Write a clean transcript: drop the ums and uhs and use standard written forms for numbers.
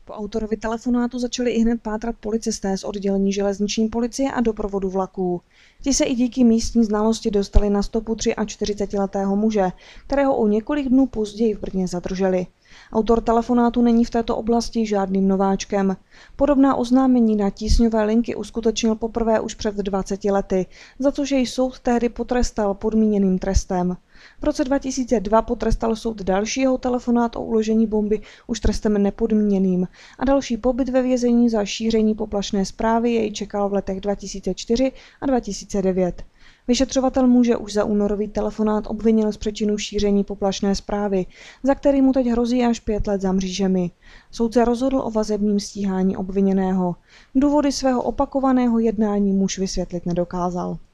Po autorovi telefonátu začali ihned pátrat policisté z oddělení železniční policie a doprovodu vlaků. Ti se i díky místní znalosti dostali na stopu 43letého muže, kterého o několik dnů později v Brně zadrželi. Autor telefonátu není v této oblasti žádným nováčkem. Podobná oznámení na tísňové linky uskutečnil poprvé už před 20 lety, za což jej soud tehdy potrestal podmíněným trestem. V roce 2002 potrestal soud další jeho telefonát o uložení bomby už trestem nepodmíněným a další pobyt ve vězení za šíření poplašné zprávy jej čekal v letech 2004 a 2009. Vyšetřovatel muže už za únorový telefonát obvinil z přečinu šíření poplašné zprávy, za který mu teď hrozí až 5 let za mřížemi. Soudce rozhodl o vazebním stíhání obviněného. Důvody svého opakovaného jednání muž vysvětlit nedokázal.